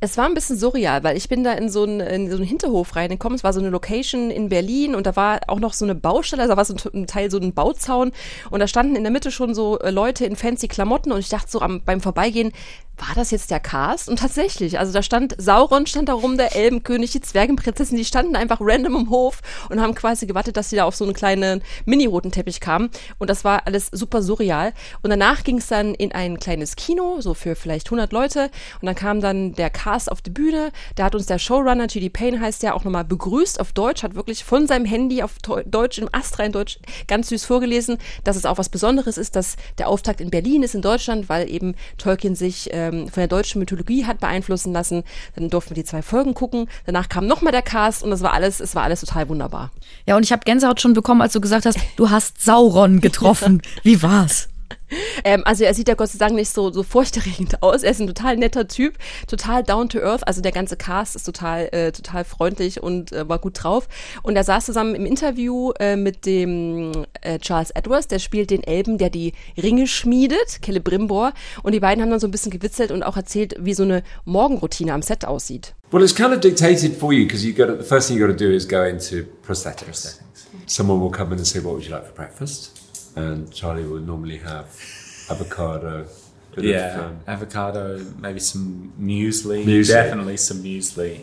Es war ein bisschen surreal, weil ich bin da in so einen Hinterhof reingekommen. Es war so eine Location in Berlin und da war auch noch so eine Baustelle, also da war so ein Teil, so ein Bauzaun und da standen in der Mitte schon so Leute in fancy Klamotten und ich dachte so beim Vorbeigehen, war das jetzt der Cast? Und tatsächlich, also da stand Sauron, stand da rum, der Elbenkönig, die Zwergenprinzessin, die standen einfach random im Hof und haben quasi gewartet, dass sie da auf so einen kleinen mini-roten Teppich kamen. Und das war alles super surreal. Und danach ging es dann in ein kleines Kino, so für vielleicht 100 Leute. Und dann kam dann der Cast auf die Bühne. Da hat uns der Showrunner, T.D. Payne heißt der, auch nochmal begrüßt auf Deutsch, hat wirklich von seinem Handy auf Deutsch, im astrein Deutsch, ganz süß vorgelesen, dass es auch was Besonderes ist, dass der Auftakt in Berlin ist, in Deutschland, weil eben Tolkien sich von der deutschen Mythologie hat beeinflussen lassen. Dann durften wir die 2 Folgen gucken. Danach kam nochmal der Cast und es war alles total wunderbar. Ja, und ich habe Gänsehaut schon bekommen, als du gesagt hast, du hast Sauron getroffen. Wie war's? Also er sieht ja Gott sei Dank nicht so furchterregend aus. Er ist ein total netter Typ, total down to earth. Also der ganze Cast ist total freundlich und war gut drauf. Und er saß zusammen im Interview mit dem Charles Edwards, der spielt den Elben, der die Ringe schmiedet, Celebrimbor. Und die beiden haben dann so ein bisschen gewitzelt und auch erzählt, wie so eine Morgenroutine am Set aussieht. Well, it's kind of dictated for you because the first thing you got to do is go into prosthetics. Someone will come in and say, "What would you like for breakfast?" And Charlie will normally have avocado. Avocado, maybe some muesli. Muesli. Definitely some muesli.